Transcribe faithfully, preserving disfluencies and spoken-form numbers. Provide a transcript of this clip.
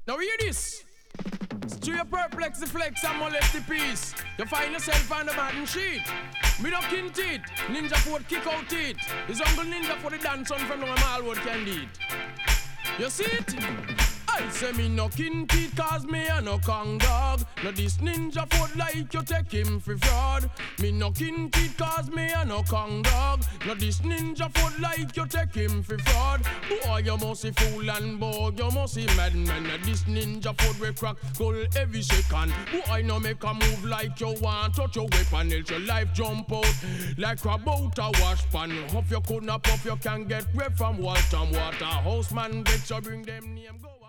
Now hear this. To your perplex the flex and molest the peace. You find yourself on the batting sheet. Me no kin teeth, ninja fort kick out teeth. His uncle ninja for the dance on from the Malwood can eat. You see it? I say me no kin teeth cause me a no kong dog. No this ninja foot like you take him for fraud. Me no kin teeth cause me a no kong dog. No this ninja foot like you take him for fraud. Boy you must be fool and boy you must be madman. No this ninja foot we crack skull every second. Boy no make a move like you want touch your weapon else your life jump out like crab out a wash pan. Hope you could not puff you can get away from Walton Waterhouse man. Bet you bring them name go.